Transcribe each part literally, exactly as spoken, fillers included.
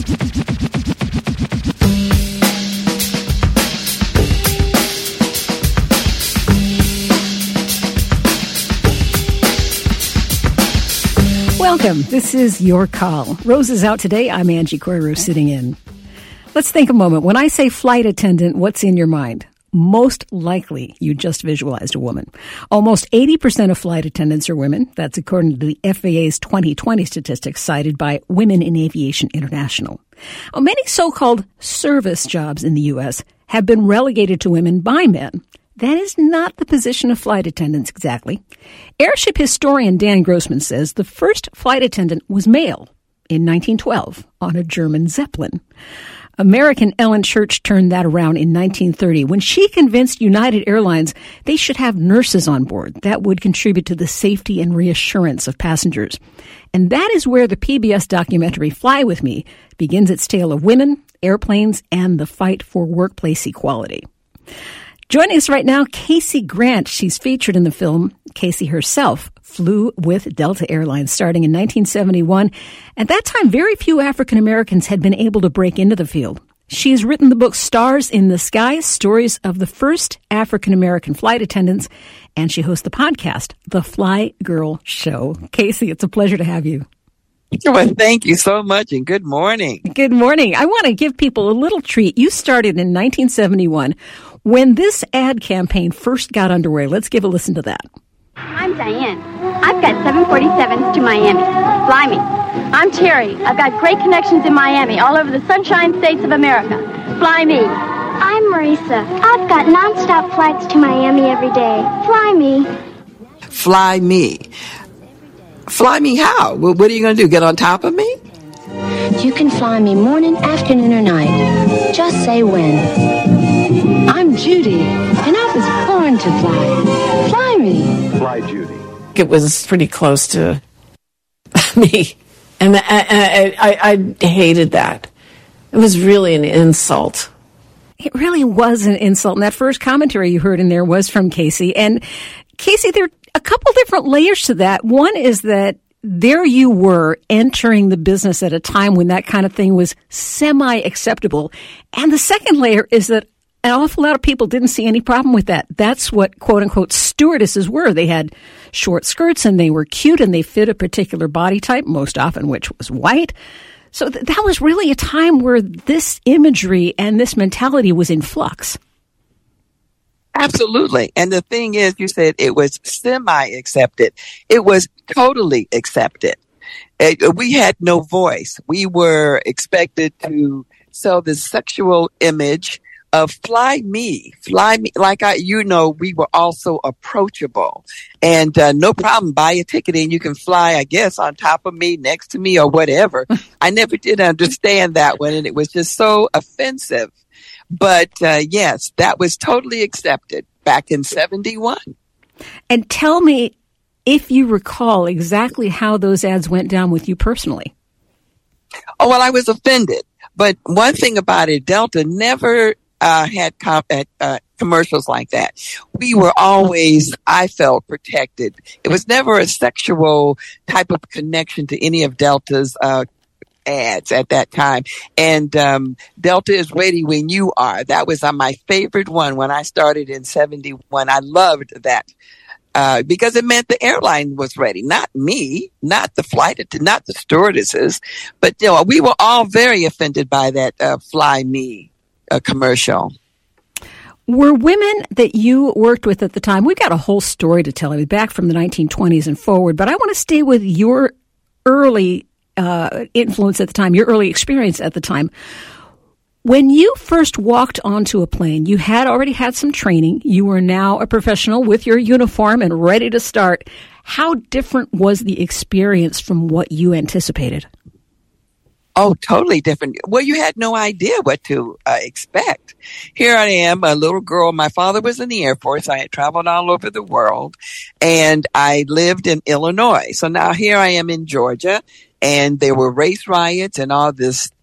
Welcome. This is Your Call. Rose is out today. I'm Angie Coiro sitting in. Let's think a moment. When I say flight attendant, what's in your mind? Most likely, you just visualized a woman. Almost eighty percent of flight attendants are women. That's according to the F A A's twenty twenty statistics cited by Women in Aviation International. Well, many so-called service jobs in the U S have been relegated to women by men. That is not the position of flight attendants exactly. Airship historian Dan Grossman says the first flight attendant was male in nineteen twelve on a German Zeppelin. American Ellen Church turned that around in nineteen thirty when she convinced United Airlines they should have nurses on board. That would contribute to the safety and reassurance of passengers. And that is where the P B S documentary Fly With Me begins its tale of women, airplanes, and the fight for workplace equality. Joining us right now, Casey Grant. She's featured in the film. Casey herself flew with Delta Airlines starting in nineteen seventy-one. At that time, very few African Americans had been able to break into the field. She has written the book Stars in the Sky, Stories of the First African American Flight Attendants, and she hosts the podcast, The Fly Girl Show. Casey, it's a pleasure to have you. Well, thank you so much, and good morning. Good morning. I want to give people a little treat. You started in nineteen seventy-one. When this ad campaign first got underway, let's give a listen to that. I'm Diane. I've got seven forty-sevens to Miami. Fly me. I'm Terry. I've got great connections in Miami, all over the Sunshine States of America. Fly me. I'm Marisa. I've got nonstop flights to Miami every day. Fly me. Fly me. Fly me how? What are you going to do, get on top of me? You can fly me morning, afternoon, or night. Just say when. I'm Judy, and I was born to fly. Fly me. Fly, Judy. It was pretty close to me, and I, I, I, I hated that. It was really an insult. It really was an insult, and that first commentary you heard in there was from Casey. And Casey, there are a couple different layers to that. One is that there you were entering the business at a time when that kind of thing was semi-acceptable. And the second layer is that an awful lot of people didn't see any problem with that. That's what, quote-unquote, stewardesses were. They had short skirts, and they were cute, and they fit a particular body type, most often which was white. So th- that was really a time where this imagery and this mentality was in flux. Absolutely. And the thing is, you said it was semi-accepted. It was totally accepted. It, we had no voice. We were expected to sell this sexual image of fly me, fly me. Like I, you know, we were also approachable, and uh, no problem. Buy a ticket and you can fly, I guess, on top of me, next to me, or whatever. I never did understand that one, and it was just so offensive. But uh, yes, that was totally accepted back in seventy-one. And tell me, if you recall exactly how those ads went down with you personally. Oh, well, I was offended. But one thing about it, Delta never Uh, had com- uh, commercials like that. We were always, I felt, protected. It was never a sexual type of connection to any of Delta's uh, ads at that time. And um, Delta is ready when you are. That was uh, my favorite one when I started in seventy-one. I loved that. Uh, because it meant the airline was ready, not me, not the flight, not the stewardesses, but you know, we were all very offended by that uh, fly me a commercial. Were women that you worked with at the time, we've got a whole story to tell you back from the nineteen twenties and forward, but I want to stay with your early uh, influence at the time, your early experience at the time. When you first walked onto a plane, you had already had some training. You were now a professional with your uniform and ready to start. How different was the experience from what you anticipated? Oh, totally different. Well, you had no idea what to uh, expect. Here I am, a little girl. My father was in the Air Force. I had traveled all over the world, and I lived in Illinois. So now here I am in Georgia, and there were race riots and all this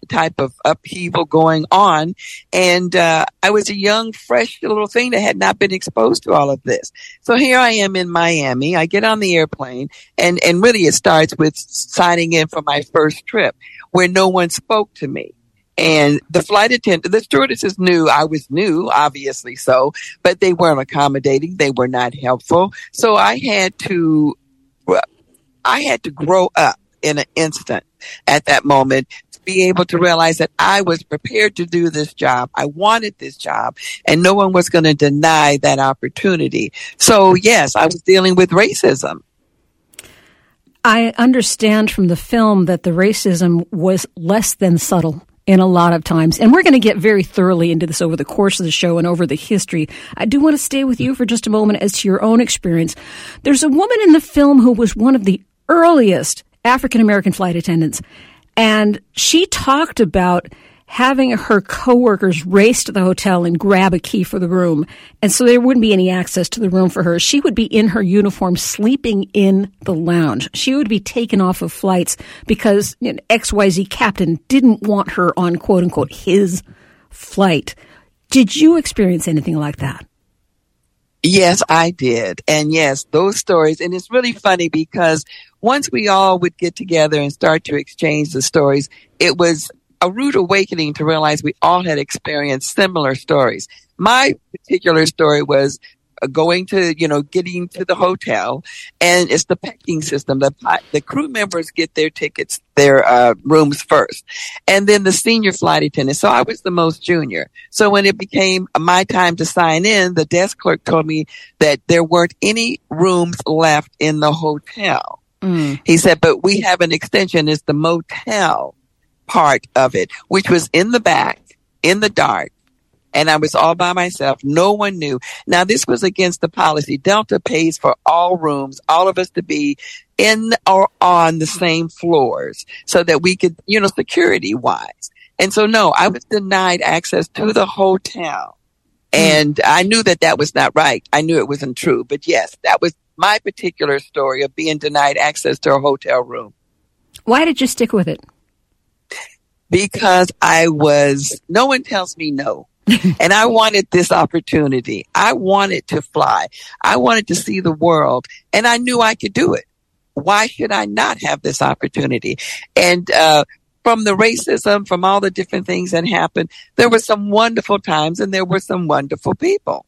type of upheaval going on. And uh, I was a young, fresh little thing that had not been exposed to all of this. So here I am in Miami. I get on the airplane, and, and really it starts with signing in for my first trip where no one spoke to me. And the flight attendant, the stewardesses knew I was new, obviously so, but they weren't accommodating. They were not helpful. So I had to, I had to grow up in an instant at that moment to be able to realize that I was prepared to do this job. I wanted this job, and no one was going to deny that opportunity. So yes, I was dealing with racism. I understand from the film that the racism was less than subtle in a lot of times. And we're going to get very thoroughly into this over the course of the show and over the history. I do want to stay with you for just a moment as to your own experience. There's a woman in the film who was one of the earliest African-American flight attendants, and she talked about having her coworkers race to the hotel and grab a key for the room. And so there wouldn't be any access to the room for her. She would be in her uniform sleeping in the lounge. She would be taken off of flights because you know, X Y Z captain didn't want her on quote unquote his flight. Did you experience anything like that? Yes, I did. And yes, those stories. And it's really funny because once we all would get together and start to exchange the stories, it was a rude awakening to realize we all had experienced similar stories. My particular story was going to, you know, getting to the hotel, and it's the pecking system. The the crew members get their tickets, their uh, rooms first, and then the senior flight attendant. So I was the most junior. So when it became my time to sign in, the desk clerk told me that there weren't any rooms left in the hotel. Mm. He said, but we have an extension. It's the motel part of it, which was in the back, in the dark. And I was all by myself. No one knew. Now, this was against the policy. Delta pays for all rooms, all of us to be in or on the same floors so that we could, you know, security wise. And so, no, I was denied access to the hotel. And I knew that that was not right. I knew it wasn't true. But yes, that was my particular story of being denied access to a hotel room. Why did you stick with it? Because I was, no one tells me no. And I wanted this opportunity. I wanted to fly. I wanted to see the world, and I knew I could do it. Why should I not have this opportunity? And uh from the racism, from all the different things that happened, there were some wonderful times, and there were some wonderful people.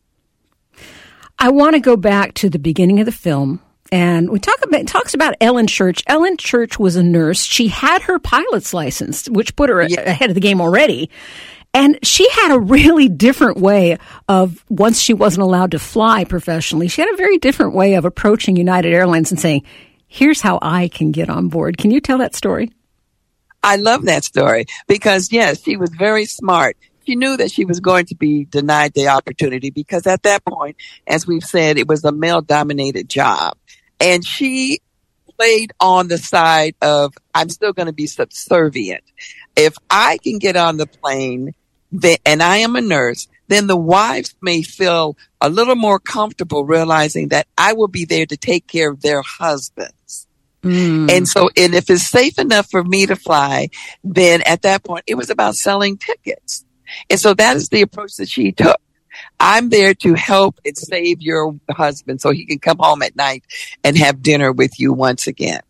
I want to go back to the beginning of the film. And we talk about, it talks about Ellen Church. Ellen Church was a nurse. She had her pilot's license, which put her yeah. ahead of the game already. And she had a really different way of, once she wasn't allowed to fly professionally, she had a very different way of approaching United Airlines and saying, here's how I can get on board. Can you tell that story? I love that story because, yes, she was very smart. She knew that she was going to be denied the opportunity because at that point, as we've said, it was a male-dominated job. And she played on the side of, I'm still going to be subservient. If I can get on the plane then, and I am a nurse, then the wives may feel a little more comfortable realizing that I will be there to take care of their husbands. Mm. And so, and if it's safe enough for me to fly, then at that point, it was about selling tickets. And so that is the approach that she took. I'm there to help and save your husband so he can come home at night and have dinner with you once again.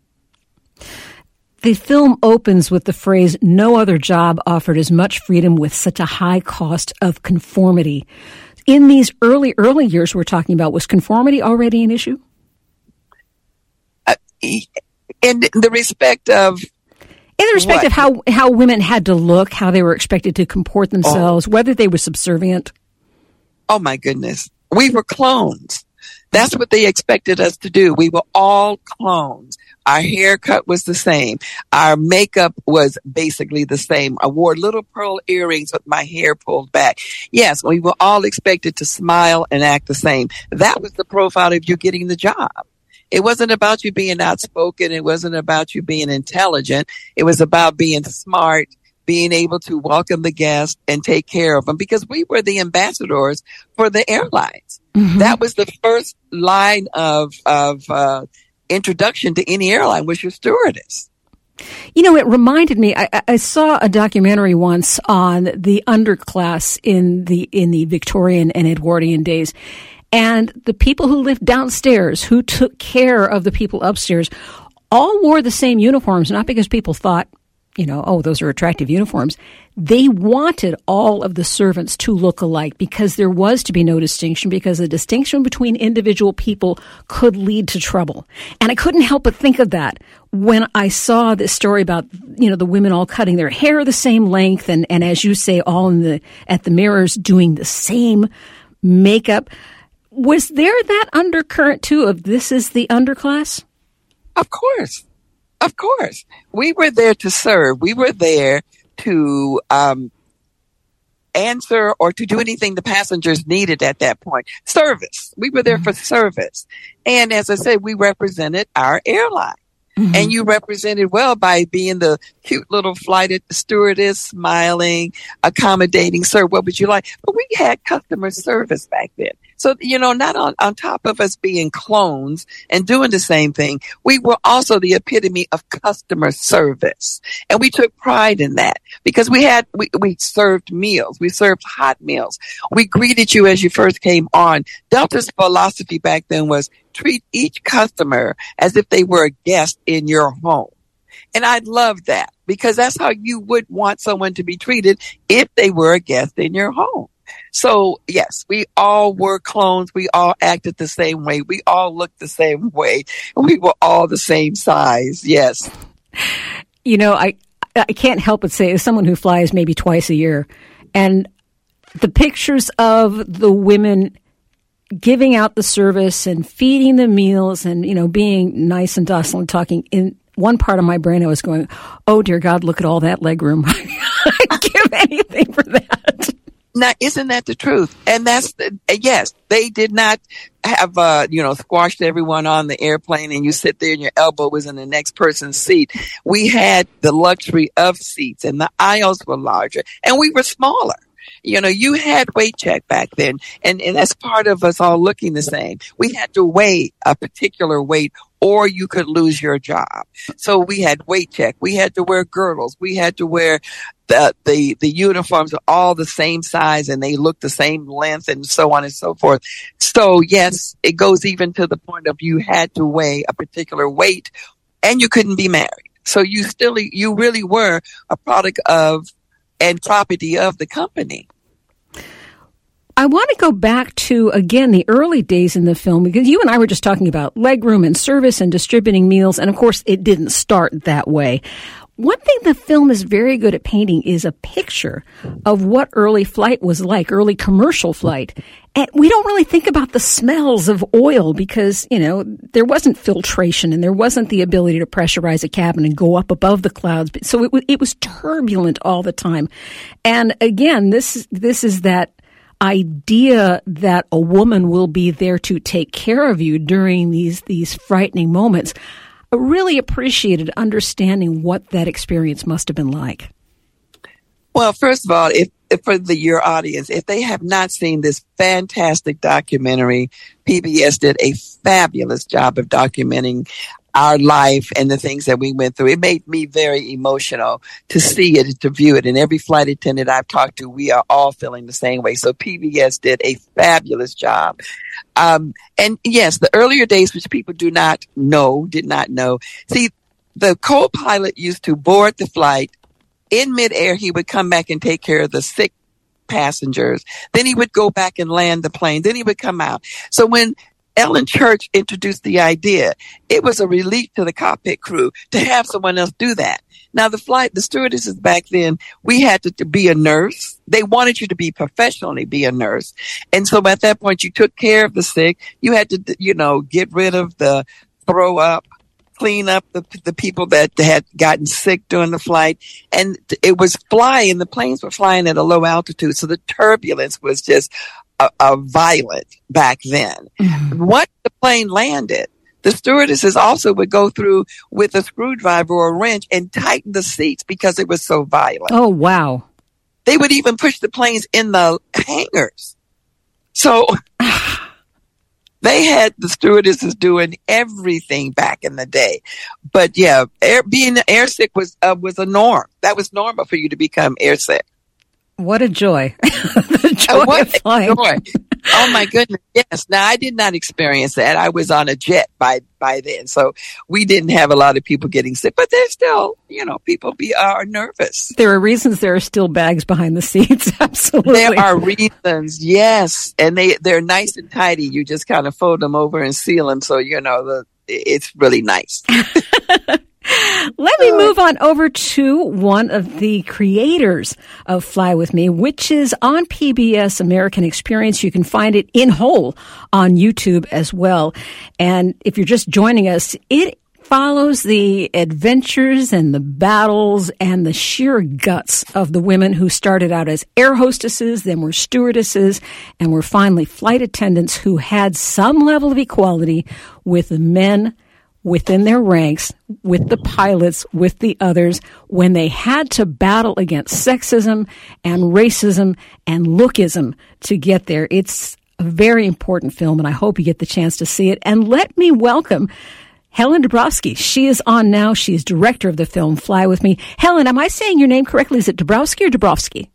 The film opens with the phrase, no other job offered as much freedom with such a high cost of conformity. In these early, early years we're talking about, was conformity already an issue? Uh, in the respect of In the respect what? of how, how women had to look, how they were expected to comport themselves, oh. whether they were subservient? Oh, my goodness. We were clones. That's what they expected us to do. We were all clones. Our haircut was the same. Our makeup was basically the same. I wore little pearl earrings with my hair pulled back. Yes, we were all expected to smile and act the same. That was the profile of you getting the job. It wasn't about you being outspoken. It wasn't about you being intelligent. It was about being smart, being able to welcome the guests and take care of them, because we were the ambassadors for the airlines. Mm-hmm. That was the first line of, of, uh, introduction to any airline was your stewardess. You know, it reminded me, I, I saw a documentary once on the underclass in the in the Victorian and Edwardian days. And the people who lived downstairs, who took care of the people upstairs, all wore the same uniforms, not because people thought, you know, oh, those are attractive uniforms. They wanted all of the servants to look alike because there was to be no distinction, because the distinction between individual people could lead to trouble. And I couldn't help but think of that when I saw this story about, you know, the women all cutting their hair the same length and, and as you say, all in the at the mirrors doing the same makeup. Was there that undercurrent, too, of this is the underclass? Of course. Of course. We were there to serve. We were there to um, answer or to do anything the passengers needed at that point. Service. We were there mm-hmm. for service. And as I said, we represented our airline. Mm-hmm. And you represented well by being the cute little flight stewardess, smiling, accommodating. Sir, what would you like? But we had customer service back then. So, you know, not on, on top of us being clones and doing the same thing, we were also the epitome of customer service. And we took pride in that because we had, we, we served meals. We served hot meals. We greeted you as you first came on. Delta's philosophy back then was treat each customer as if they were a guest in your home. And I love that because that's how you would want someone to be treated if they were a guest in your home. So, yes, we all were clones. We all acted the same way. We all looked the same way. We were all the same size. Yes. You know, I, I can't help but say, as someone who flies maybe twice a year, and the pictures of the women giving out the service and feeding the meals and, you know, being nice and docile and talking, in one part of my brain I was going, oh, dear God, look at all that leg room. I'd give anything for that. Now, isn't that the truth? And that's, the, yes, they did not have, uh, you know, squashed everyone on the airplane and you sit there and your elbow was in the next person's seat. We had the luxury of seats and the aisles were larger and we were smaller. You know, you had weight check back then, and, and that's part of us all looking the same. We had to weigh a particular weight or you could lose your job. So we had weight check. We had to wear girdles. We had to wear the, the, the uniforms are all the same size and they look the same length and so on and so forth. So yes, it goes even to the point of you had to weigh a particular weight and you couldn't be married. So you still, you really were a product of and property of the company. I want to go back to, again, the early days in the film, because you and I were just talking about legroom and service and distributing meals, and of course it didn't start that way. One thing the film is very good at painting is a picture of what early flight was like, early commercial flight. And we don't really think about the smells of oil because, you know, there wasn't filtration and there wasn't the ability to pressurize a cabin and go up above the clouds. So it, it was turbulent all the time. And again, this, this is that idea that a woman will be there to take care of you during these, these frightening moments. I really appreciated understanding what that experience must have been like. Well, first of all, if, if for the your audience, if they have not seen this fantastic documentary, P B S did a fabulous job of documenting our life and the things that we went through. It made me very emotional to see it, to view it. And every flight attendant I've talked to, we are all feeling the same way. So P B S did a fabulous job. Um, and yes, the earlier days, which people do not know, did not know. See, the co-pilot used to board the flight. In midair, he would come back and take care of the sick passengers. Then he would go back and land the plane. Then he would come out. So when Ellen Church introduced the idea, it was a relief to the cockpit crew to have someone else do that. Now, the flight, the stewardesses back then, we had to, to be a nurse. They wanted you to be professionally be a nurse. And so at that point, you took care of the sick. You had to, you know, get rid of the throw up, clean up the the people that had gotten sick during the flight. And it was flying, the planes were flying at a low altitude. So the turbulence was just uh, uh, violent back then. Mm-hmm. Once the plane landed, the stewardesses also would go through with a screwdriver or a wrench and tighten the seats because it was so violent. Oh, wow. They would even push the planes in the hangars. So They had the stewardesses doing everything back in the day. But yeah, air, being airsick was uh, was a norm. That was normal for you to become airsick. What a joy. The joy what of flying. A joy. Oh my goodness. Yes. Now I did not experience that. I was on a jet by, by then. So we didn't have a lot of people getting sick, but there's still, you know, people be, are nervous. There are reasons there are still bags behind the seats. Absolutely. There are reasons. Yes. And they, they're nice and tidy. You just kind of fold them over and seal them. So, you know, the, it's really nice. Let me move on over to one of the creators of Fly With Me, which is on P B S American Experience. You can find it in whole on YouTube as well. And if you're just joining us, it follows the adventures and the battles and the sheer guts of the women who started out as air hostesses, then were stewardesses, and were finally flight attendants who had some level of equality with the men within their ranks, with the pilots, with the others, when they had to battle against sexism and racism and lookism to get there. It's a very important film, and I hope you get the chance to see it. And let me welcome Helen Dabrowski. She is on now. She is director of the film Fly With Me. Helen, am I saying your name correctly? Is it Dabrowski or Dabrowski?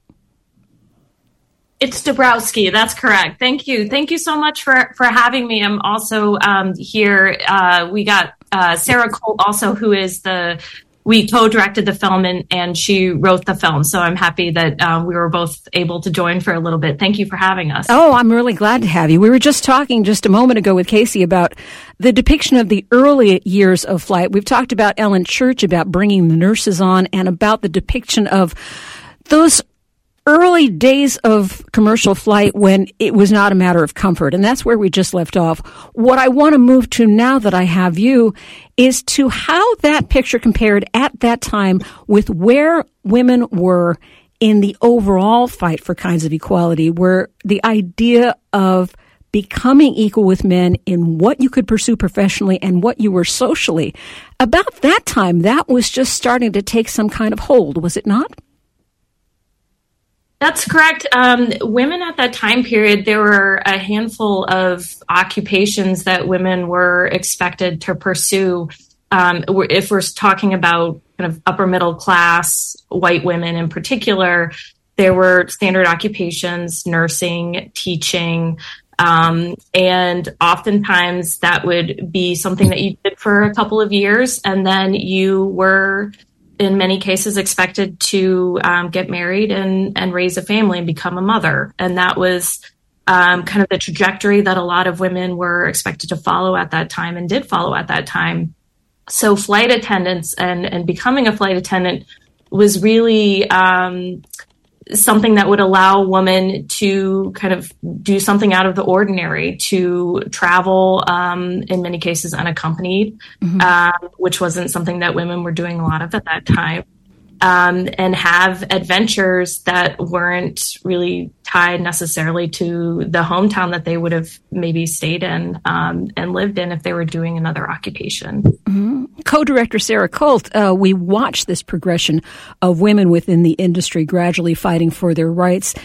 It's Dabrowski. That's correct. Thank you. Thank you so much for, for having me. I'm also um, here. Uh, we got uh, Sarah Colt also, who is the, we co-directed the film and, and she wrote the film. So I'm happy that um, we were both able to join for a little bit. Thank you for having us. Oh, I'm really glad to have you. We were just talking just a moment ago with Casey about the depiction of the early years of flight. We've talked about Ellen Church, about bringing the nurses on, and about the depiction of those early days of commercial flight when it was not a matter of comfort. And that's where we just left off. What I want to move to now that I have you is to how that picture compared at that time with where women were in the overall fight for kinds of equality, where the idea of becoming equal with men in what you could pursue professionally and what you were socially. About that time, that was just starting to take some kind of hold, was it not? That's correct. Um, women at that time period, there were a handful of occupations that women were expected to pursue. Um, if we're talking about kind of upper middle class, white women in particular, there were standard occupations, nursing, teaching, um, and oftentimes that would be something that you did for a couple of years, and then you were in many cases expected to um, get married and, and raise a family and become a mother. And that was um, kind of the trajectory that a lot of women were expected to follow at that time and did follow at that time. So flight attendants and, and becoming a flight attendant was really um, something that would allow a woman to kind of do something out of the ordinary, to travel, um, in many cases unaccompanied, mm-hmm. uh, which wasn't something that women were doing a lot of at that time, um, and have adventures that weren't really tied necessarily to the hometown that they would have maybe stayed in um, and lived in if they were doing another occupation. Mm-hmm. Co-director Sarah Colt, uh, we watched this progression of women within the industry gradually fighting for their rights.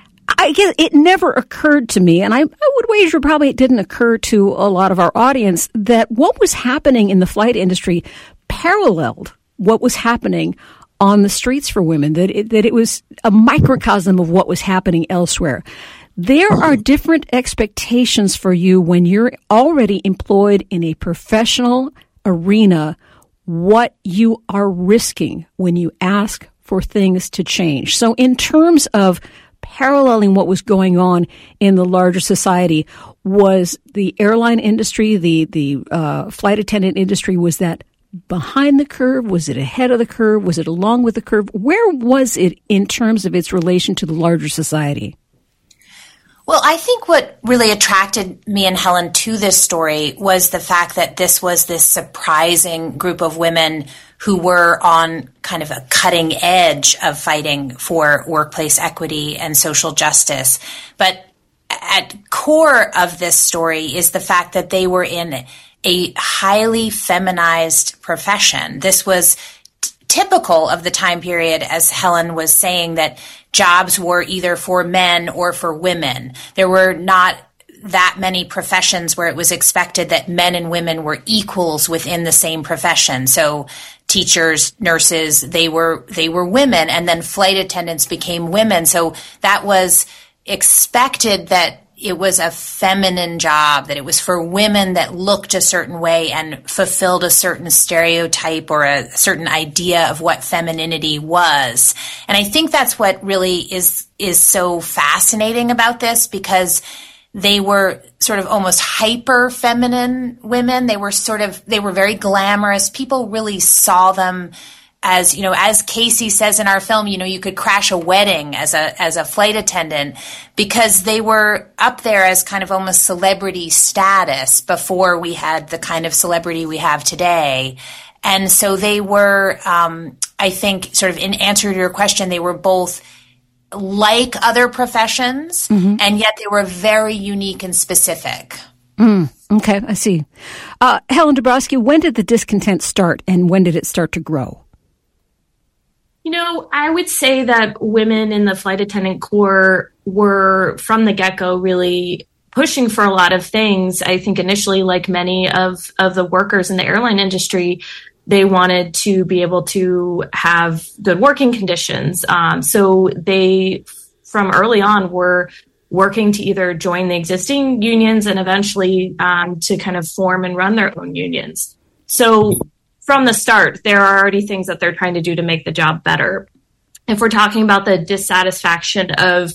I guess it never occurred to me, and I, I would wager probably it didn't occur to a lot of our audience, that what was happening in the flight industry paralleled what was happening on the streets for women, that it, that it was a microcosm of what was happening elsewhere. There are different expectations for you when you're already employed in a professional arena, what you are risking when you ask for things to change. So in terms of paralleling what was going on in the larger society, was the airline industry, the, the uh, flight attendant industry, was that behind the curve? Was it ahead of the curve? Was it along with the curve? Where was it in terms of its relation to the larger society? Well, I think what really attracted me and Helen to this story was the fact that this was this surprising group of women who were on kind of a cutting edge of fighting for workplace equity and social justice. But at core of this story is the fact that they were in a highly feminized profession. This was t- typical of the time period, as Helen was saying, that jobs were either for men or for women. There were not that many professions where it was expected that men and women were equals within the same profession. So teachers, nurses, they were they were women, and then flight attendants became women. So that was expected that it was a feminine job, that it was for women that looked a certain way and fulfilled a certain stereotype or a certain idea of what femininity was. And I think that's what really is is so fascinating about this, because they were sort of almost hyper feminine women. They were sort of, they were very glamorous. People really saw them as, you know, as Casey says in our film, you know, you could crash a wedding as a, as a flight attendant, because they were up there as kind of almost celebrity status before we had the kind of celebrity we have today. And so they were, um, I think, sort of in answer to your question, they were both like other professions, mm-hmm. and yet they were very unique and specific. Mm, okay, I see. Uh, Helen Dabrowski, when did the discontent start, and when did it start to grow? You know, I would say that women in the flight attendant corps were, from the get-go, really pushing for a lot of things. I think initially, like many of, of the workers in the airline industry, they wanted to be able to have good working conditions. Um, so they, from early on, were working to either join the existing unions and eventually um, to kind of form and run their own unions. So from the start, there are already things that they're trying to do to make the job better. If we're talking about the dissatisfaction of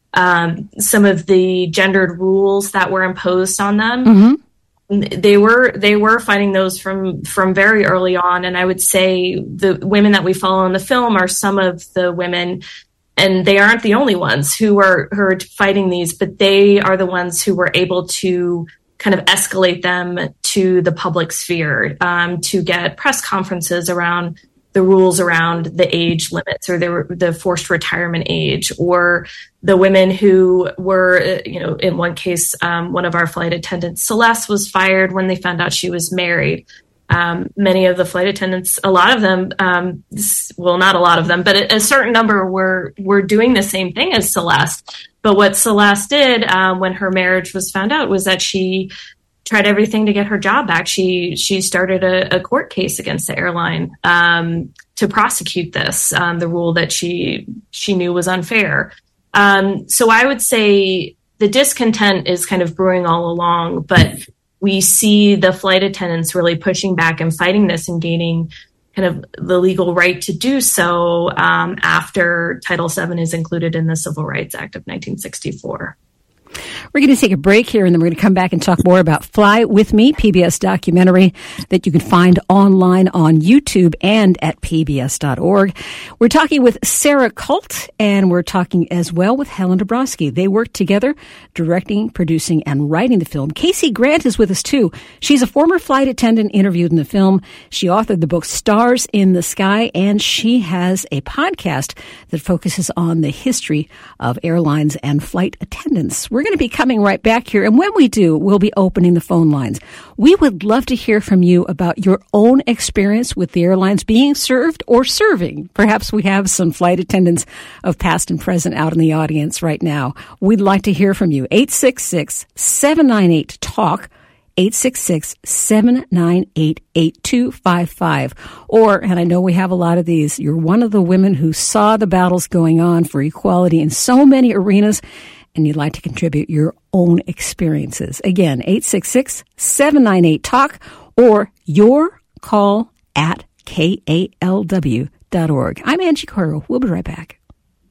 um, some of the gendered rules that were imposed on them, mm-hmm. They were they were fighting those from from very early on, and I would say the women that we follow in the film are some of the women, and they aren't the only ones who are who are fighting these, but they are the ones who were able to kind of escalate them to the public sphere, um, to get press conferences around the rules around the age limits or the, the forced retirement age, or the women who were, you know, in one case, um, one of our flight attendants, Celeste, was fired when they found out she was married. Um, many of the flight attendants, a lot of them, um, well, not a lot of them, but a, a certain number were, were doing the same thing as Celeste. But what Celeste did um, when her marriage was found out was that she tried everything to get her job back. She she started a, a court case against the airline um, to prosecute this, um, the rule that she she knew was unfair. Um, so I would say the discontent is kind of brewing all along, but we see the flight attendants really pushing back and fighting this and gaining kind of the legal right to do so um, after Title seven is included in the Civil Rights Act of nineteen sixty-four. We're going to take a break here, and then we're going to come back and talk more about Fly With Me, P B S documentary that you can find online on YouTube and at P B S dot org. We're talking with Sarah Colt, and we're talking as well with Helen Dabrowski. They worked together, directing, producing, and writing the film. Casey Grant is with us, too. She's a former flight attendant interviewed in the film. She authored the book Stars in the Sky, and she has a podcast that focuses on the history of airlines and flight attendants. We're going to be coming right back here, and when we do, we'll be opening the phone lines. We would love to hear from you about your own experience with the airlines being served or serving. Perhaps we have some flight attendants of past and present out in the audience right now. We'd like to hear from you. eight six six, seven nine eight, TALK, eight six six, seven nine eight, eight two five five. Or, and I know we have a lot of these, you're one of the women who saw the battles going on for equality in so many arenas, and you'd like to contribute your own experiences. Again, eight six six, seven nine eight, TALK, or your call at K A L W dot org. I'm Angie Coiro. We'll be right back.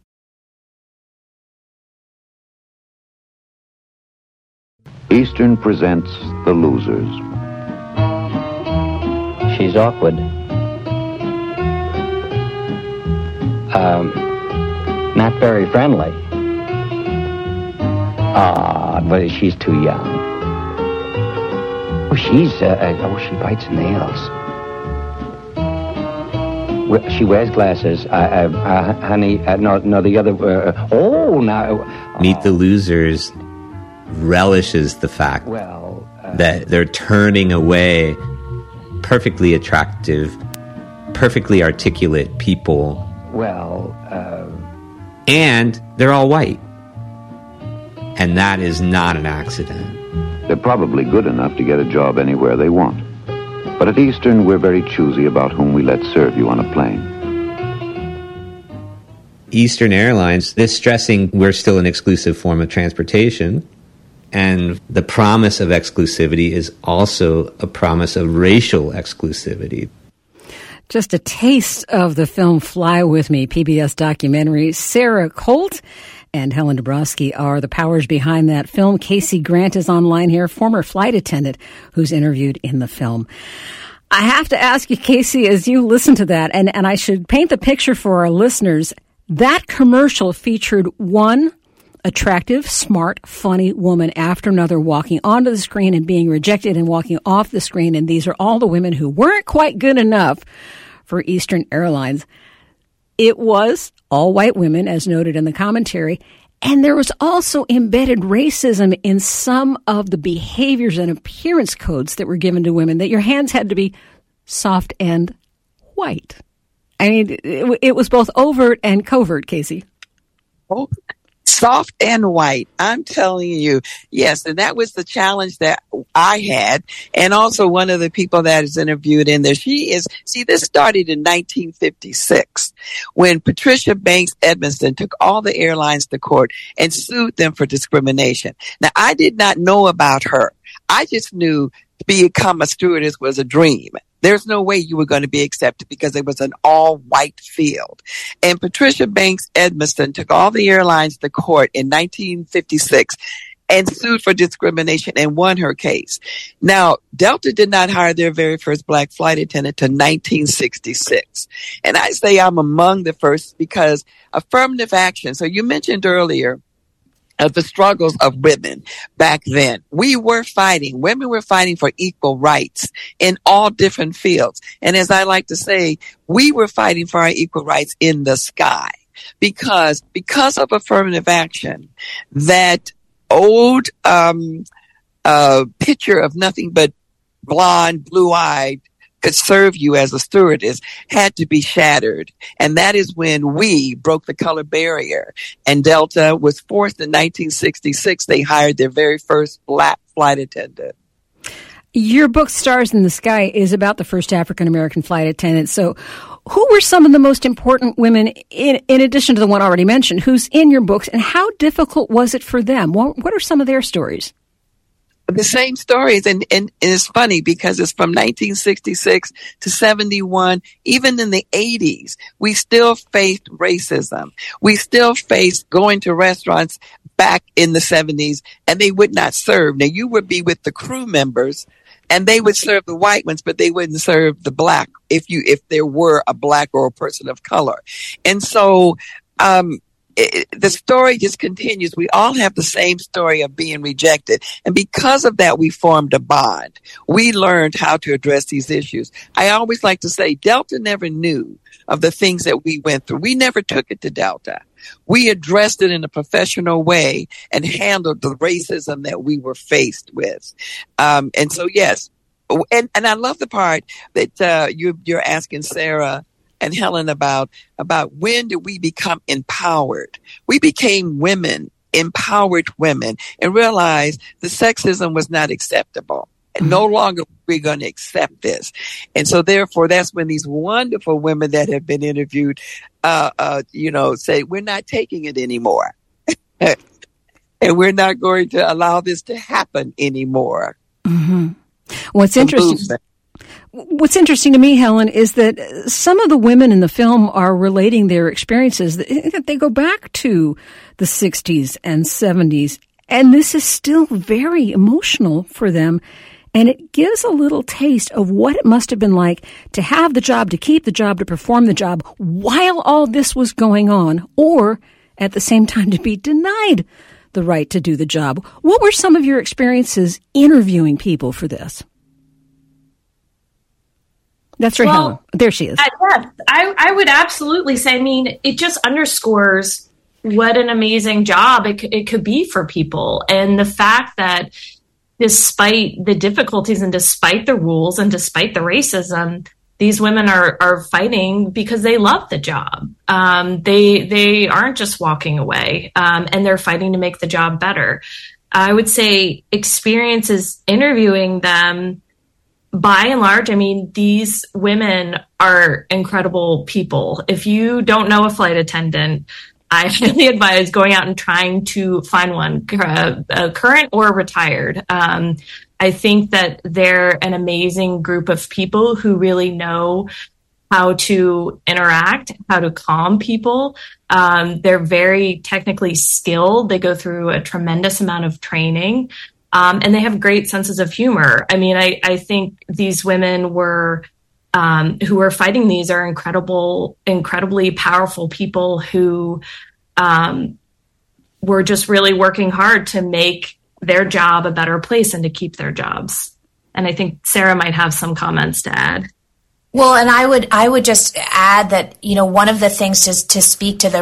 Eastern presents The Losers. She's awkward. Um, not very friendly. Ah, but she's too young. Oh, she's, uh, oh, she bites nails. She wears glasses. Uh, uh, uh, honey, uh, no, no, the other, uh, oh, now. Uh, Meet the Losers relishes the fact well, uh, that they're turning away perfectly attractive, perfectly articulate people. Well, uh, and they're all white. And that is not an accident. They're probably good enough to get a job anywhere they want. But at Eastern, we're very choosy about whom we let serve you on a plane. Eastern Airlines, they're stressing we're still an exclusive form of transportation. And the promise of exclusivity is also a promise of racial exclusivity. Just a taste of the film Fly With Me, P B S documentary. Sarah Colt and Helen Dabrowski are the powers behind that film. Casey Grant is online here, former flight attendant who's interviewed in the film. I have to ask you, Casey, as you listen to that, and, and I should paint the picture for our listeners, that commercial featured one attractive, smart, funny woman after another walking onto the screen and being rejected and walking off the screen. And these are all the women who weren't quite good enough for Eastern Airlines. It was all white women, as noted in the commentary. And there was also embedded racism in some of the behaviors and appearance codes that were given to women, that your hands had to be soft and white. I mean, it, it was both overt and covert, Casey. Oh. Soft and white. I'm telling you, yes. And that was the challenge that I had. And also one of the people that is interviewed in there, she is, see, this started in nineteen fifty-six when Patricia Banks Edmondson took all the airlines to court and sued them for discrimination. Now, I did not know about her. I just knew to become a stewardess was a dream. There's no way you were going to be accepted because it was an all-white field. And Patricia Banks Edmondson took all the airlines to court in nineteen fifty-six and sued for discrimination and won her case. Now, Delta did not hire their very first black flight attendant until nineteen sixty-six. And I say I'm among the first because affirmative action. So you mentioned earlier of the struggles of women back then. We were fighting. Women were fighting for equal rights in all different fields. And as I like to say, we were fighting for our equal rights in the sky because, because of affirmative action, that old, um, uh, picture of nothing but blonde, blue-eyed could serve you as a stewardess had to be shattered. And that is when we broke the color barrier. And Delta was forced in nineteen sixty-six. They hired their very first black flight attendant. Your book, Stars in the Sky, is about the first African-American flight attendant. So who were some of the most important women, in, in addition to the one already mentioned, who's in your books, and how difficult was it for them? What, what are some of their stories? The same stories, and, and, and it's funny because it's from nineteen sixty-six to seventy-one. Even in the eighties, we still faced racism. We still faced going to restaurants back in the seventies, and they would not serve. Now, you would be with the crew members, and they would serve the white ones, but they wouldn't serve the black if you if there were a black or a person of color. And so, um, It, the story just continues. We all have the same story of being rejected. And because of that, we formed a bond. We learned how to address these issues. I always like to say Delta never knew of the things that we went through. We never took it to Delta. We addressed it in a professional way and handled the racism that we were faced with. Um, and so, yes. And, and I love the part that uh, you, you're asking Sarah and Helen about, about when did we become empowered? We became women, empowered women, and realized the sexism was not acceptable. And no longer we're going to accept this. And so therefore, that's when these wonderful women that have been interviewed, uh, uh, you know, say, we're not taking it anymore. And we're not going to allow this to happen anymore. Mm-hmm. What's the interesting... Movement. What's interesting to me, Helen, is that some of the women in the film are relating their experiences. They go back to the sixties and seventies, and this is still very emotional for them. And it gives a little taste of what it must have been like to have the job, to keep the job, to perform the job while all this was going on, or at the same time to be denied the right to do the job. What were some of your experiences interviewing people for this? That's right, well, Helen. There she is. I, yeah, I, I would absolutely say, I mean, it just underscores what an amazing job it, it could be for people. And the fact that despite the difficulties and despite the rules and despite the racism, these women are are fighting because they love the job. Um, they they aren't just walking away, um, and they're fighting to make the job better. I would say experiences interviewing them, by and large, I mean, these women are incredible people. If you don't know a flight attendant, I highly advise going out and trying to find one, uh, uh, current or retired. Um, I think that they're an amazing group of people who really know how to interact, how to calm people. Um, they're very technically skilled. They go through a tremendous amount of training, um, and they have great senses of humor. I mean, I, I think these women were, um, who are fighting these are incredible, incredibly powerful people who um, were just really working hard to make their job a better place and to keep their jobs. And I think Sarah might have some comments to add. Well, and I would I would just add that, you know, one of the things to, to speak to the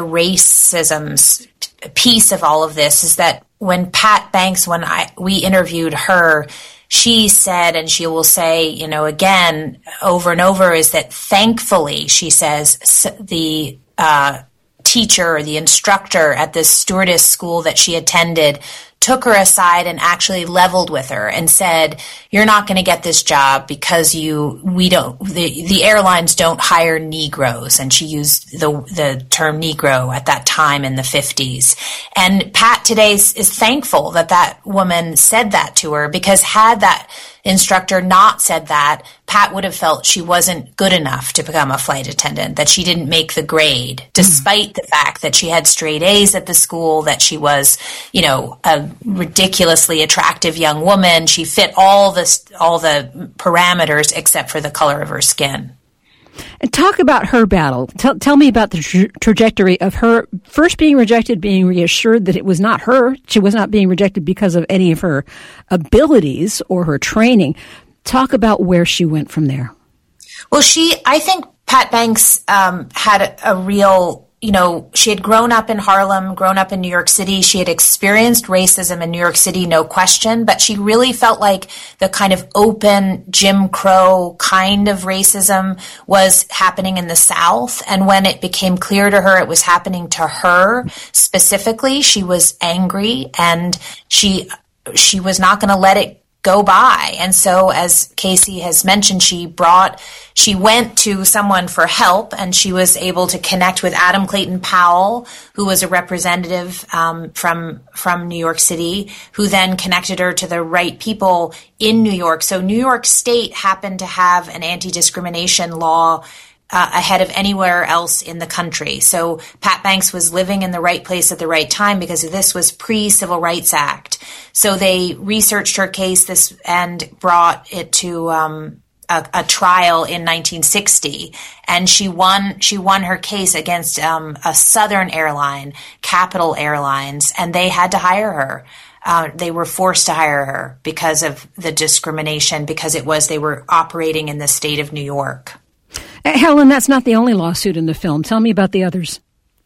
racism piece of all of this is that when Pat Banks, when I we interviewed her, she said, and she will say, you know, again, over and over, is that thankfully, she says, the uh, teacher or the instructor at this stewardess school that she attended took her aside and actually leveled with her and said, you're not going to get this job because you, we don't, the, the airlines don't hire Negroes. And she used the, the term Negro at that time in the fifties. And Pat today is, is thankful that that woman said that to her, because had that instructor not said that, Pat would have felt she wasn't good enough to become a flight attendant, that she didn't make the grade, despite the fact that she had straight A's at the school, that she was, you know, a ridiculously attractive young woman. She fit all this, all the parameters except for the color of her skin. And talk about her battle. Tell, tell me about the tra- trajectory of her first being rejected, being reassured that it was not her. She was not being rejected because of any of her abilities or her training. Talk about where she went from there. Well, she, I think Pat Banks um, had a, a real, you know, she had grown up in Harlem, grown up in New York City. She had experienced racism in New York City, no question, but she really felt like the kind of open Jim Crow kind of racism was happening in the South. And when it became clear to her it was happening to her specifically, she was angry, and she she was not going to let it go by. And so, as Casey has mentioned, she brought, she went to someone for help, and she was able to connect with Adam Clayton Powell, who was a representative um, from from New York City, who then connected her to the right people in New York. So New York State happened to have an anti-discrimination law Uh, ahead of anywhere else in the country. So Pat Banks was living in the right place at the right time, because this was pre-Civil Rights Act. So they researched her case this and brought it to um, a, a trial in nineteen sixty, and she won. She won her case against um, a Southern airline, Capital Airlines, and they had to hire her. Uh, they were forced to hire her because of the discrimination, because it was they were operating in the state of New York. Helen, that's not the only lawsuit in the film. Tell me about the others.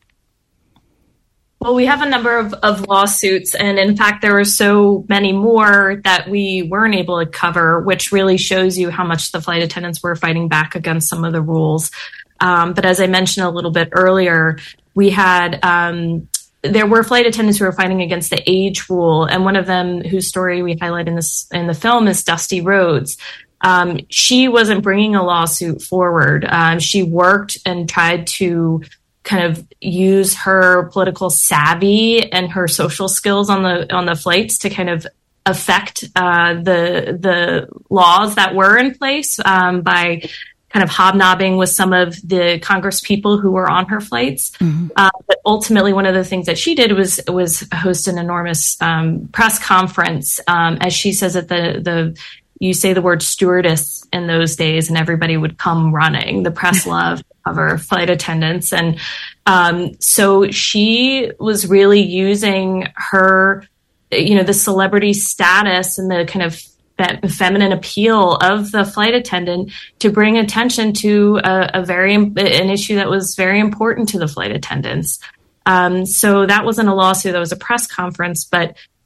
Well, we have a number of, of lawsuits, and in fact, there were so many more that we weren't able to cover, which really shows you how much the flight attendants were fighting back against some of the rules. Um, but as I mentioned a little bit earlier, we had um, there were flight attendants who were fighting against the age rule, and one of them, whose story we highlight in this in the film, is Dusty Rhodes. Um, she wasn't bringing a lawsuit forward. Um, she worked and tried to kind of use her political savvy and her social skills on the on the flights to kind of affect uh, the the laws that were in place um, by kind of hobnobbing with some of the Congress people who were on her flights. Mm-hmm. Uh, but ultimately, one of the things that she did was was host an enormous um, press conference, um, as she says that the the you say the word stewardess in those days and everybody would come running. The press loved to cover flight attendants. And um, so she was really using her, you know, the celebrity status and the kind of fe- feminine appeal of the flight attendant to bring attention to a, a very, an issue that was very important to the flight attendants. Um, so that wasn't a lawsuit, that was a press conference, but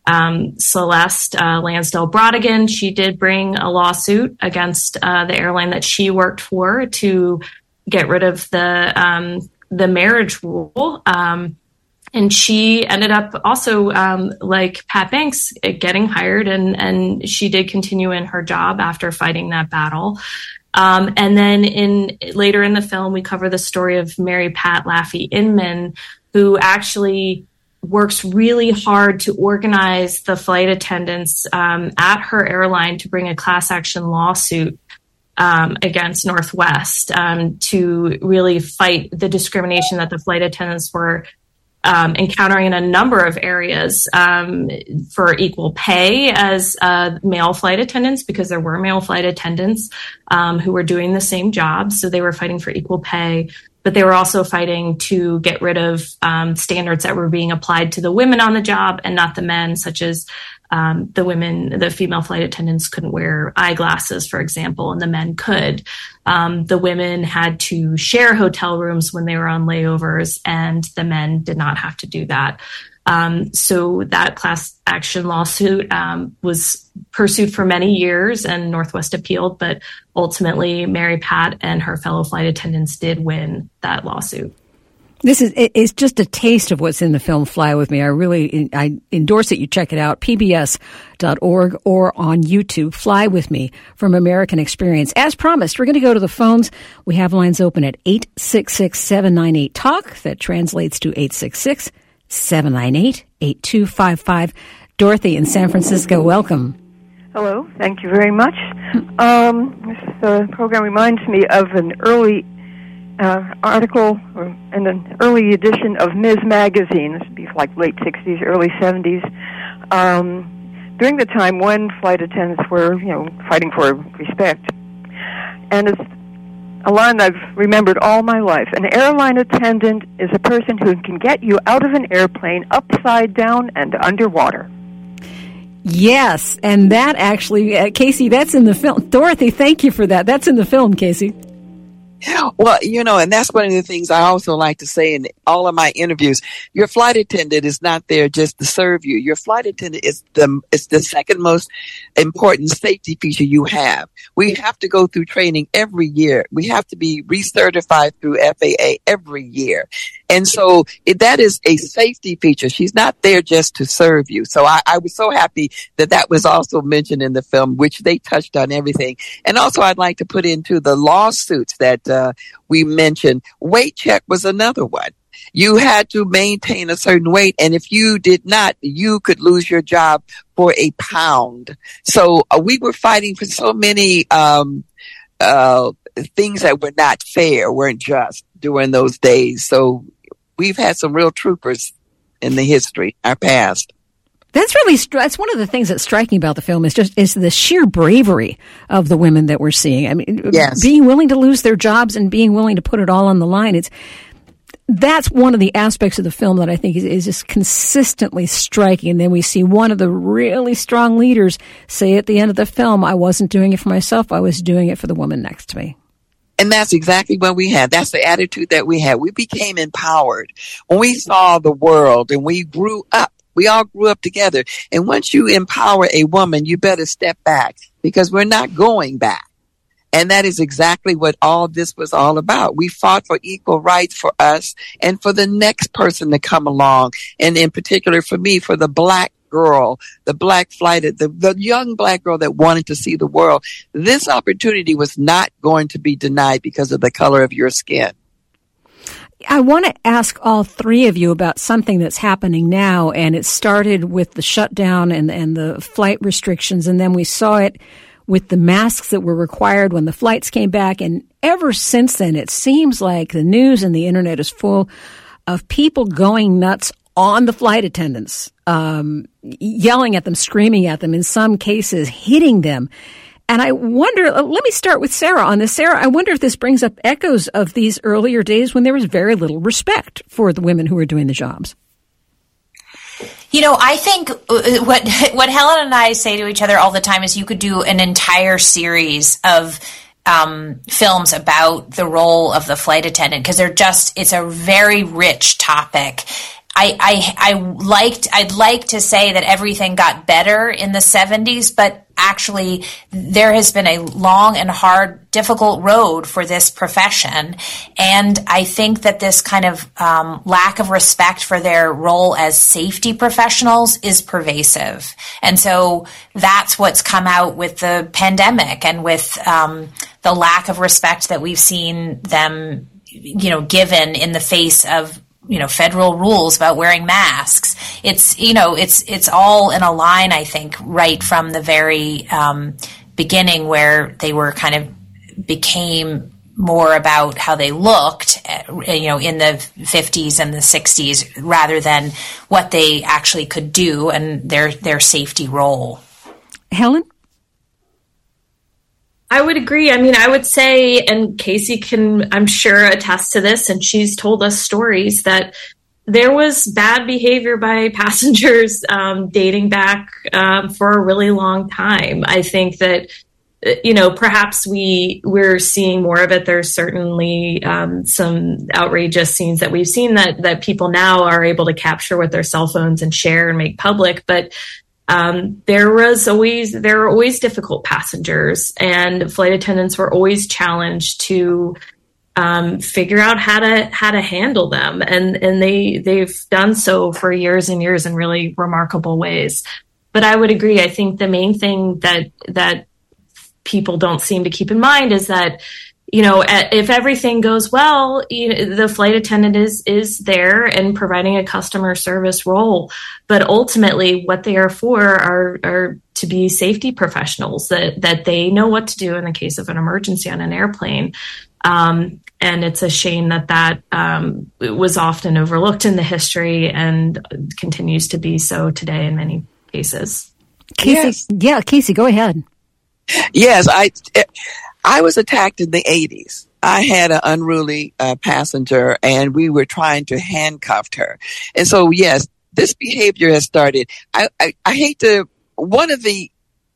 Um, Celeste uh, Lansdale Brodigan, she did bring a lawsuit against uh, the airline that she worked for to get rid of the um, the marriage rule. Um, and she ended up also, um, like Pat Banks, getting hired, and, and she did continue in her job after fighting that battle. Um, and then in later in the film, we cover the story of Mary Pat Laffey Inman, who actually works really hard to organize the flight attendants um, at her airline to bring a class action lawsuit um, against Northwest um, to really fight the discrimination that the flight attendants were um, encountering in a number of areas, um, for equal pay as uh, male flight attendants, because there were male flight attendants um, who were doing the same job. So they were fighting for equal pay. But they were also fighting to get rid of um, standards that were being applied to the women on the job and not the men, such as um, the women, the female flight attendants couldn't wear eyeglasses, for example, and the men could. Um, the women had to share hotel rooms when they were on layovers, and the men did not have to do that. Um, so that class action lawsuit um, was pursued for many years, and Northwest appealed, but ultimately Mary Pat and her fellow flight attendants did win that lawsuit. This is it's just a taste of what's in the film Fly With Me. I really I endorse it. You check it out, P B S dot org or on YouTube. Fly With Me from American Experience. As promised, we're going to go to the phones. We have lines open at eight six six, seven nine eight, talk. That translates to eight six six, seven nine eight, eight two five five. Dorothy in San Francisco, welcome. Hello, thank you very much. Um, this uh, program reminds me of an early uh, article or in an early edition of Miz Magazine. This would be like late sixties, early seventies. Um, during the time when flight attendants were, you know, fighting for respect. And it's a line I've remembered all my life. An airline attendant is a person who can get you out of an airplane upside down and underwater. Yes, and that actually, uh, Casey, that's in the film. Dorothy, thank you for that. That's in the film, Casey. Well, you know, and that's one of the things I also like to say in all of my interviews. Your flight attendant is not there just to serve you. Your flight attendant is the is the second most important safety feature you have. We have to go through training every year. We have to be recertified through F A A every year. And so it, that is a safety feature. She's not there just to serve you. So I, I was so happy that that was also mentioned in the film, which they touched on everything. And also I'd like to put into the lawsuits that uh, we mentioned. Weight check was another one. You had to maintain a certain weight, and if you did not, you could lose your job for a pound. So uh, we were fighting for so many um uh things that were not fair, weren't just during those days. So we've had some real troopers in the history, our past. That's really, that's one of the things that's striking about the film is just, is the sheer bravery of the women that we're seeing. I mean, yes. Being willing to lose their jobs and being willing to put it all on the line. It's, that's one of the aspects of the film that I think is, is just consistently striking. And then we see one of the really strong leaders say at the end of the film, I wasn't doing it for myself. I was doing it for the woman next to me. And that's exactly what we had. That's the attitude that we had. We became empowered when we saw the world and we grew up. We all grew up together. And once you empower a woman, you better step back because we're not going back. And that is exactly what all this was all about. We fought for equal rights for us and for the next person to come along. And in particular for me, for the black girl, the black flight, the, the young black girl that wanted to see the world. This opportunity was not going to be denied because of the color of your skin. I want to ask all three of you about something that's happening now, and it started with the shutdown and, and the flight restrictions, and then we saw it with the masks that were required when the flights came back, and ever since then, it seems like the news and the internet is full of people going nuts on the flight attendants, um, yelling at them, screaming at them, in some cases hitting them. And I wonder, let me start with Sarah on this. Sarah, I wonder if this brings up echoes of these earlier days when there was very little respect for the women who were doing the jobs. You know, I think what what Helen and I say to each other all the time is you could do an entire series of um, films about the role of the flight attendant because they're just, it's a very rich topic. I, I, I liked, I'd like to say that everything got better in the seventies, but actually there has been a long and hard, difficult road for this profession. And I think that this kind of um, lack of respect for their role as safety professionals is pervasive. And so that's what's come out with the pandemic and with um, the lack of respect that we've seen them, you know, given in the face of, you know, federal rules about wearing masks. It's, you know, it's, it's all in a line, I think, right from the very um, beginning where they were kind of became more about how they looked, you know, in the fifties and the sixties rather than what they actually could do and their, their safety role. Helen? I would agree. I mean, I would say, and Casey can, I'm sure, attest to this, and she's told us stories that there was bad behavior by passengers um, dating back um, for a really long time. I think that, you know, perhaps we, we're seeing more of it. There's certainly um, some outrageous scenes that we've seen that, that people now are able to capture with their cell phones and share and make public. But Um, there was always, there were always difficult passengers, and flight attendants were always challenged to, um, figure out how to, how to handle them. And, and they, they've done so for years and years in really remarkable ways. But I would agree. I think the main thing that, that people don't seem to keep in mind is that, you know, if everything goes well, you know, the flight attendant is, is there and providing a customer service role. But ultimately what they are for are, are to be safety professionals that, that they know what to do in the case of an emergency on an airplane. Um, and it's a shame that that um, was often overlooked in the history and continues to be so today in many cases. Casey, yes. Yeah, Casey, go ahead. Yes, I... It, I was attacked in the eighties. I had an unruly uh, passenger, and we were trying to handcuff her. And so, yes, this behavior has started. I, I, I hate to, one of the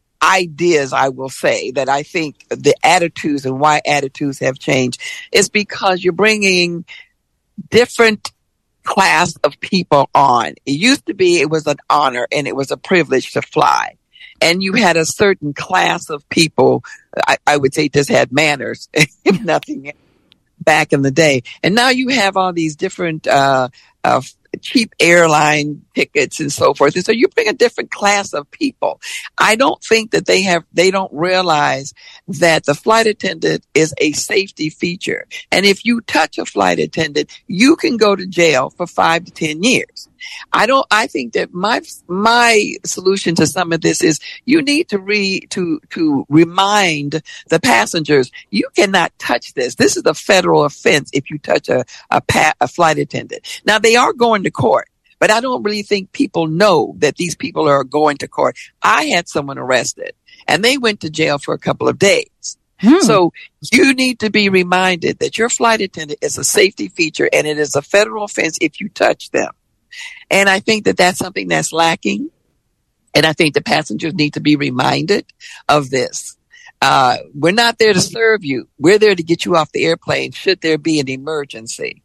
ideas I will say that I think the attitudes and why attitudes have changed is because you're bringing different class of people on. It used to be it was an honor and it was a privilege to fly. And you had a certain class of people, I, I would say just had manners, if nothing, back in the day. And now you have all these different uh, uh cheap airline tickets and so forth. And so you bring a different class of people. I don't think that they have, they don't realize that the flight attendant is a safety feature. And if you touch a flight attendant, you can go to jail for five to ten years. I don't, I think that my, my solution to some of this is you need to re, to, to remind the passengers, you cannot touch this. This is a federal offense if you touch a, a, pa- a flight attendant. Now they are going to court, but I don't really think people know that these people are going to court. I had someone arrested and they went to jail for a couple of days. Hmm. So you need to be reminded that your flight attendant is a safety feature and it is a federal offense if you touch them. And I think that that's something that's lacking. And I think the passengers need to be reminded of this. Uh, we're not there to serve you. We're there to get you off the airplane should there be an emergency.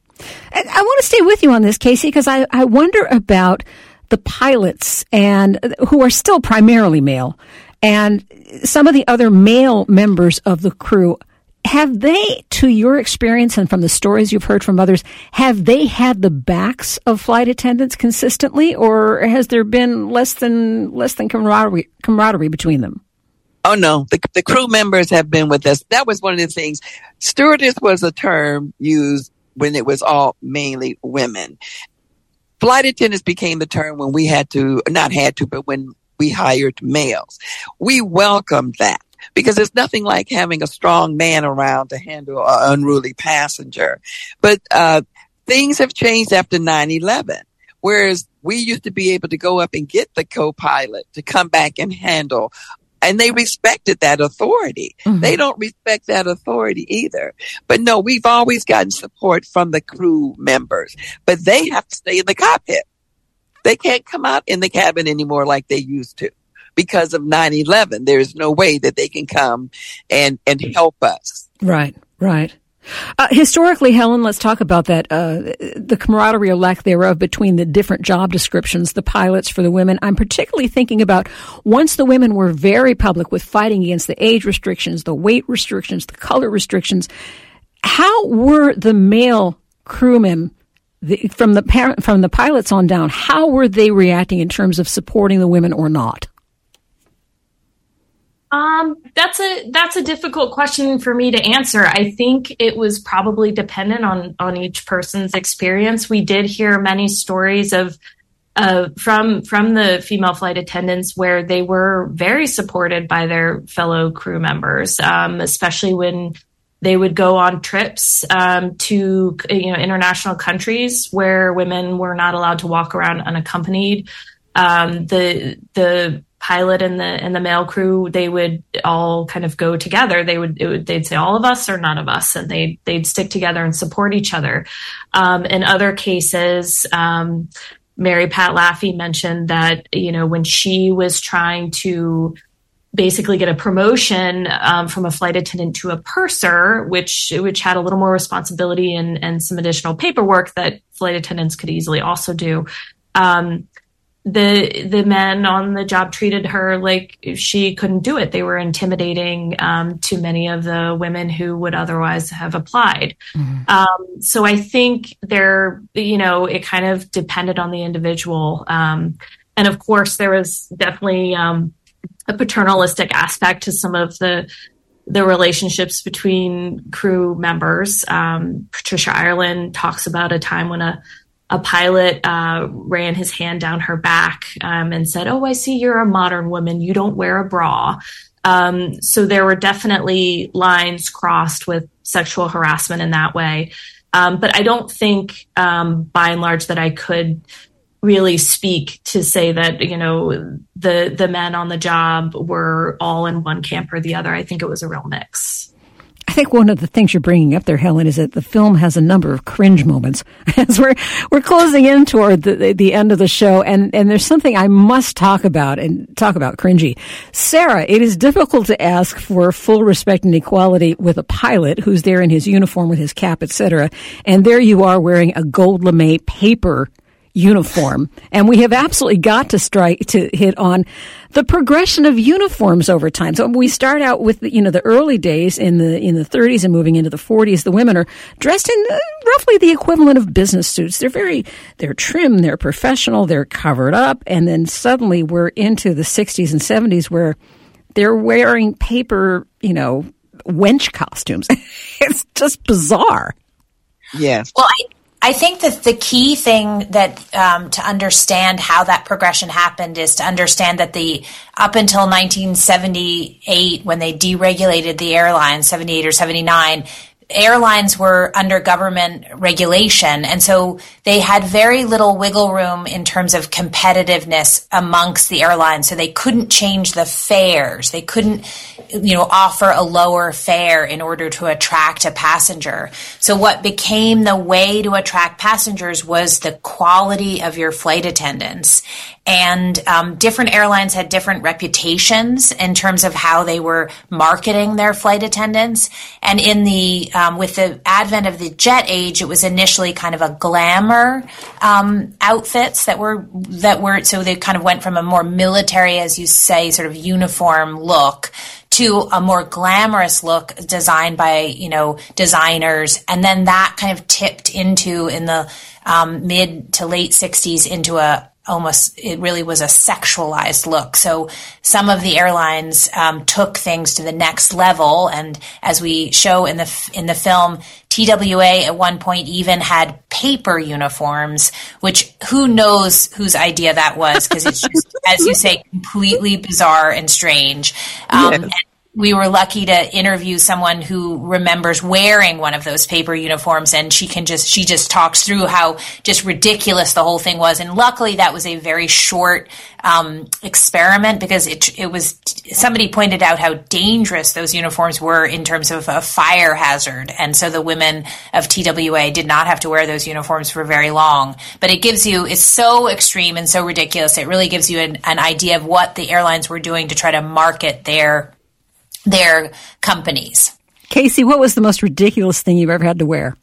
I, I want to stay with you on this, Casey, because I, I wonder about the pilots and who are still primarily male and some of the other male members of the crew. Have they, to your experience and from the stories you've heard from others, have they had the backs of flight attendants consistently, or has there been less than less than camaraderie, camaraderie between them? Oh, no. The, the crew members have been with us. That was one of the things. Stewardess was a term used when it was all mainly women. Flight attendants became the term when we had to, not had to, but when we hired males. We welcomed that. Because there's nothing like having a strong man around to handle an unruly passenger. But uh things have changed after nine eleven. Whereas we used to be able to go up and get the co-pilot to come back and handle. And they respected that authority. Mm-hmm. They don't respect that authority either. But no, we've always gotten support from the crew members. But they have to stay in the cockpit. They can't come out in the cabin anymore like they used to. Because of nine eleven, there's no way that they can come and, and help us. Right, right. Uh, historically, Helen, let's talk about that, uh, the camaraderie or lack thereof between the different job descriptions, the pilots for the women. I'm particularly thinking about once the women were very public with fighting against the age restrictions, the weight restrictions, the color restrictions, how were the male crewmen the, from the parent, from the pilots on down, how were they reacting in terms of supporting the women or not? Um, that's a that's a difficult question for me to answer. I think it was probably dependent on on each person's experience. We did hear many stories of uh, from from the female flight attendants where they were very supported by their fellow crew members, um, especially when they would go on trips um, to you know international countries where women were not allowed to walk around unaccompanied. Um, the the pilot and the and the male crew, they would all kind of go together. They would, it would they'd say all of us or none of us, and they they'd stick together and support each other. Um, in other cases, um, Mary Pat Laffey mentioned that you know when she was trying to basically get a promotion um, from a flight attendant to a purser, which which had a little more responsibility and and some additional paperwork that flight attendants could easily also do. Um, the the men on the job treated her like she couldn't do it. They were intimidating um, to many of the women who would otherwise have applied. Mm-hmm. Um, so I think there, you know, it kind of depended on the individual. Um, and of course, there was definitely um, a paternalistic aspect to some of the the relationships between crew members. Um, Patricia Ireland talks about a time when a A pilot uh, ran his hand down her back um, and said, "Oh, I see you're a modern woman. You don't wear a bra." Um, so there were definitely lines crossed with sexual harassment in that way. Um, but I don't think, um, by and large, that I could really speak to say that, you know, the the men on the job were all in one camp or the other. I think it was a real mix. I think one of the things you're bringing up there, Helen, is that the film has a number of cringe moments as we're we're closing in toward the, the end of the show, and, and there's something I must talk about and talk about cringy. Sarah, it is difficult to ask for full respect and equality with a pilot who's there in his uniform with his cap, et cetera, and there you are wearing a gold lame paper uniform. And we have absolutely got to strike to hit on the progression of uniforms over time. So we start out with the, you know, the early days in the in the thirties and moving into the forties. The women are dressed in uh, roughly the equivalent of business suits. They're very they're trim, they're professional, they're covered up, and then suddenly we're into the sixties and seventies where they're wearing paper, you know, wench costumes. It's just bizarre. Yes. Well, I I think that the key thing that um, to understand how that progression happened is to understand that the up until nineteen seventy-eight, when they deregulated the airlines, seventy-eight or seventy-nine, airlines were under government regulation, and so they had very little wiggle room in terms of competitiveness amongst the airlines. So they couldn't change the fares. They couldn't, you know, offer a lower fare in order to attract a passenger. So what became the way to attract passengers was the quality of your flight attendants. And um, different airlines had different reputations in terms of how they were marketing their flight attendants. And in the um, with the advent of the jet age, it was initially kind of a glamour um, outfits that were that were so they kind of went from a more military, as you say, sort of uniform look to a more glamorous look designed by, you know, designers. And then that kind of tipped into in the um, mid to late sixties into a almost, it really was a sexualized look. So some of the airlines um, took things to the next level. And as we show in the, in the film, T W A at one point even had paper uniforms, which who knows whose idea that was, because it's just, as you say, completely bizarre and strange. Um, yes. And we were lucky to interview someone who remembers wearing one of those paper uniforms, and she can just she just talks through how just ridiculous the whole thing was. And luckily, that was a very short um, experiment, because it it was somebody pointed out how dangerous those uniforms were in terms of a fire hazard, and so the women of T W A did not have to wear those uniforms for very long. But it gives you it's so extreme and so ridiculous. It really gives you an, an idea of what the airlines were doing to try to market their. their companies. Casey, what was the most ridiculous thing you've ever had to wear?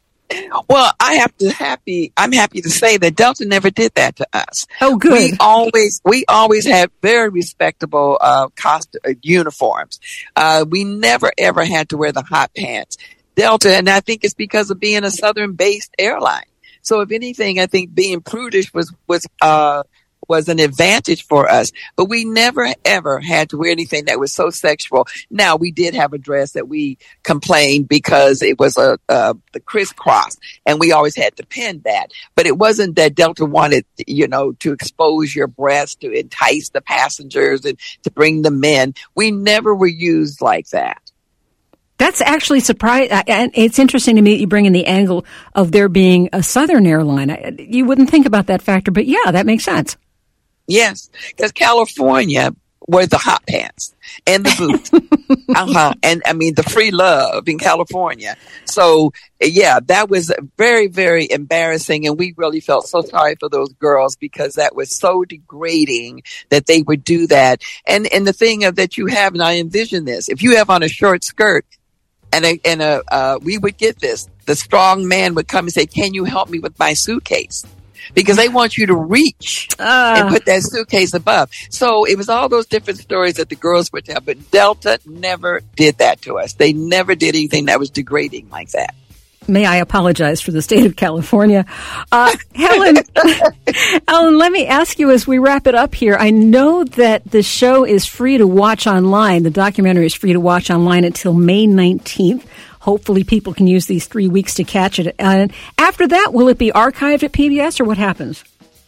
Well, I have to happy. I'm happy to say that Delta never did that to us. Oh, good. We always, we always had very respectable uh, cost uh, uniforms. Uh, we never ever had to wear the hot pants. Delta, and I think it's because of being a Southern-based airline. So, if anything, I think being prudish was was uh, was an advantage for us. But we never ever had to wear anything that was so sexual. Now, we did have a dress that we complained because it was a uh, the crisscross, and we always had to pin that. But it wasn't that Delta wanted, you know, to expose your breasts to entice the passengers and to bring them in. We never were used like that. That's actually surprising, and it's interesting to me that you bring in the angle of there being a Southern airline. You wouldn't think about that factor, but yeah, that makes sense. Yes, because California were the hot pants and the boots. uh-huh. And I mean, the free love in California. So, yeah, that was very, very embarrassing. And we really felt so sorry for those girls because that was so degrading that they would do that. And, and the thing of that you have, and I envision this, if you have on a short skirt and a, and a, uh, we would get this, the strong man would come and say, can you help me with my suitcase? Because they want you to reach uh. and put that suitcase above. So it was all those different stories that the girls would tell. But Delta never did that to us. They never did anything that was degrading like that. May I apologize for the state of California. Uh, Helen, Ellen, let me ask you as we wrap it up here. I know that the show is free to watch online. The documentary is free to watch online until May nineteenth. Hopefully people can use these three weeks to catch it. And after that, will it be archived at P B S or what happens?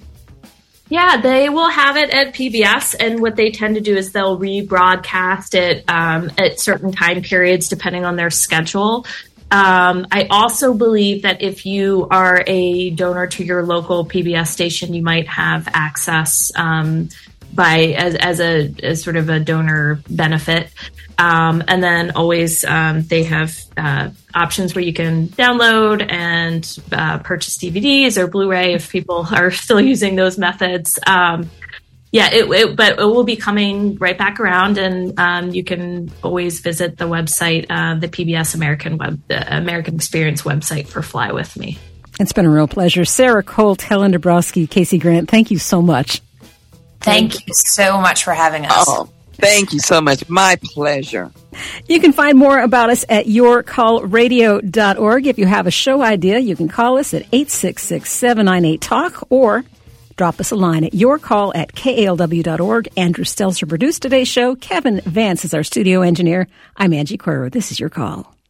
Yeah, they will have it at P B S, and what they tend to do is they'll rebroadcast it um, at certain time periods depending on their schedule. Um, I also believe that if you are a donor to your local P B S station, you might have access um, by as, as a as sort of a donor benefit. Um, and then always um, they have uh, options where you can download and uh, purchase D V Ds or Blu-ray if people are still using those methods. Um, yeah, it, it, but it will be coming right back around, and um, you can always visit the website, uh, the P B S American Web, the American Experience website for Fly With Me. It's been a real pleasure. Sarah Colt, Helen Dabrowski, Casey Grant, thank you so much. Thank, thank you so much for having us. Oh. Thank you so much. My pleasure. You can find more about us at your call radio dot org. If you have a show idea, you can call us at eight six six, seven nine eight, talk or drop us a line at yourcall at K A L W dot org. Andrew Stelzer produced today's show. Kevin Vance is our studio engineer. I'm Angie Coiro. This is Your Call.